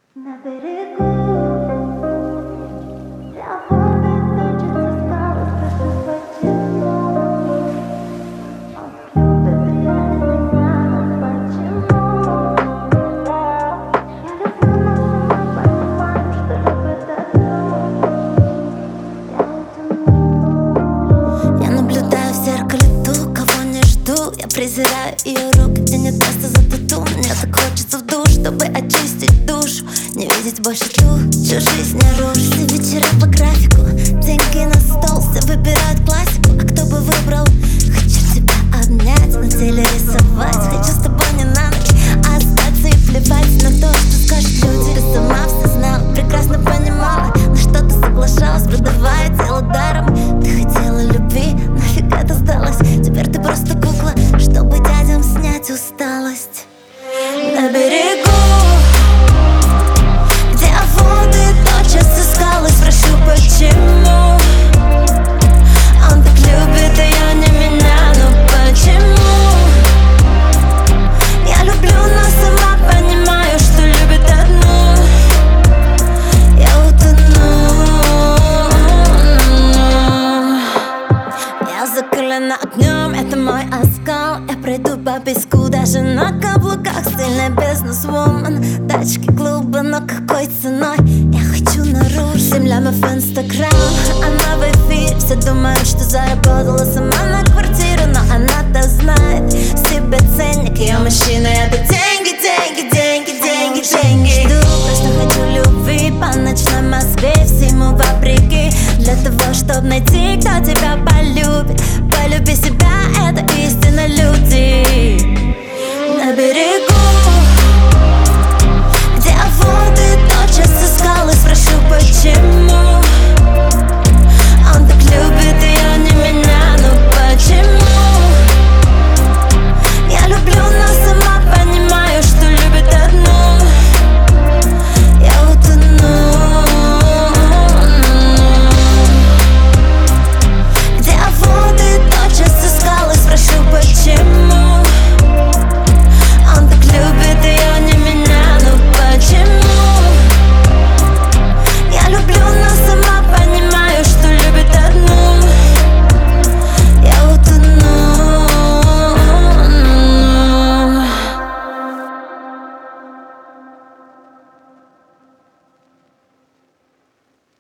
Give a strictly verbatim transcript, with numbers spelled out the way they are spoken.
На берегу для воды точится скалы, спрашиваю, почему он любит ее, меня, но почему? Я люблю, но сама понимаю, что любит одну. Я утону. Я наблюдаю в зеркале ту, кого не жду. Я презираю ее руки, где нет места за тату. Мне так хочется в душ, чтобы очистить душу, не видеть больше ту, чью жизнь не рушит. Все вечера по графику, деньги на стол, все выбирают классику. А кто бы выбрал? Хочу тебя обнять, на теле рисовать. Хочу с тобой не на ночь, а остаться и плевать на то, что скажут люди. Ты сама все знала, прекрасно понимала, на что ты соглашалась, продавая тело даром. Ты хотела любви, нафиг это сдалось? Теперь ты просто кукла, чтобы дядям снять усталость. На берегу, где воды точатся скалы, спрошу, почему он так любит ее, не меня, но почему? Я люблю, но сама понимаю, что любит одну. Я утону. Я закалена огнем, это мой оскал. Я пройду по песку даже на каблуках. Стильная бизнесвумен, тачки, клубы, но какой ценой? Я хочу наружу. Земля в инстаграм, она в эфире. Все думают, что заработала сама на квартиру, но она-то знает себе ценник. Ее мужчина — это деньги, деньги, деньги, деньги, деньги. Жду, просто хочу любви по ночной Москве, всему вопреки. Для того, чтобы найти, кто тебя полюбит. Полюби себя, это истинно люди. На берегу